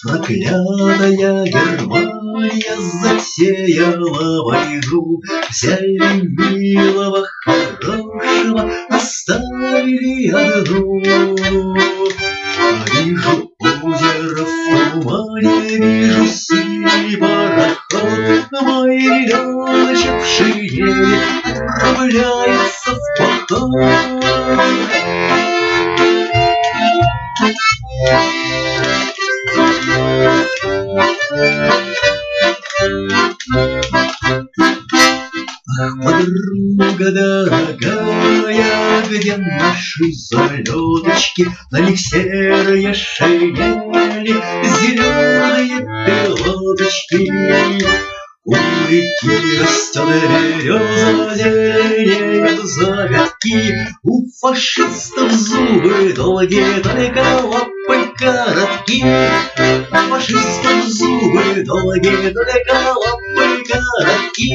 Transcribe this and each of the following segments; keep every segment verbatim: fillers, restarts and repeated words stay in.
Проклятая Германия затеяла войну, взяли милого, хорошего, оставили одну. Вижу озеро в тумане, вижу синий пароход, мой ребеночек в шинели отправляется в поход. Ах, подруга дорогая, где наши залеточки, на них серые шинели, зеленые пилоточки? У реки растет береза, зеленеют завитки, у фашистов зубы долгие, только лапы коротки. У фашистов зубы долгие, только лапы коротки.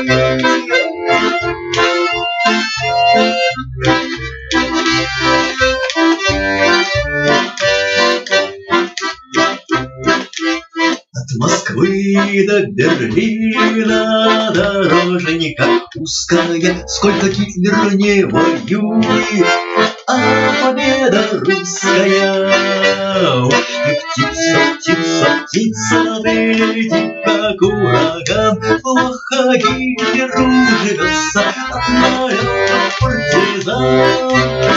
От Москвы до Берлина дороженька узкая, сколько Гитлер не воюет, а победа русская. Уж не птица, птица, птица, ты лети, как ураган, плохо Гитлеру живется от налета партизан.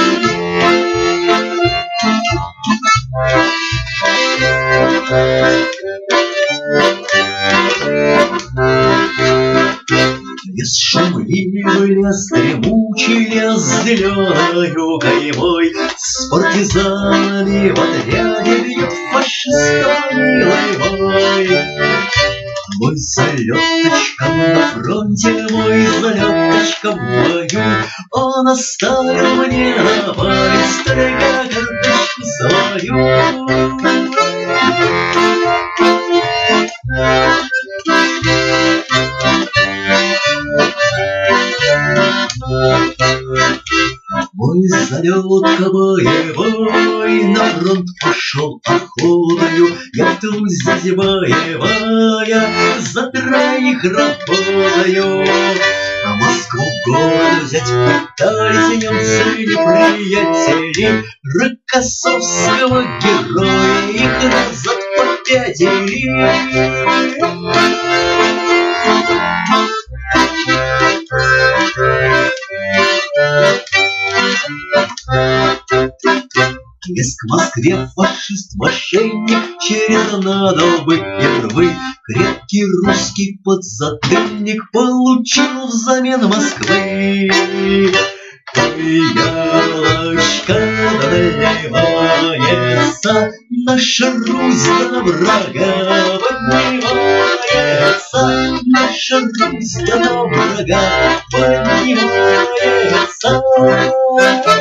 Лес шумливый, лес дремучий, лес зеленою каймой, с партизанами в отряде бьет фашистов милый мой. Мой залеточка на фронте, мой залеточка в бою, он оставил мне на память только карточку свою. Мой залетка боевой на фронт пошел охотою, я тут здесь боевая, за троих работаю. А Москву город взять пытались немцы неприятели, Рокоссовского героя их назад попятили. Блеск к Москве фашист-мошенник через надолбы и рвы, крепкий русский подзатыльник получил взамен Москвы. Ой, ялочка наливается, наша Русь на врага поднимается, наша Русь на врага поднимается.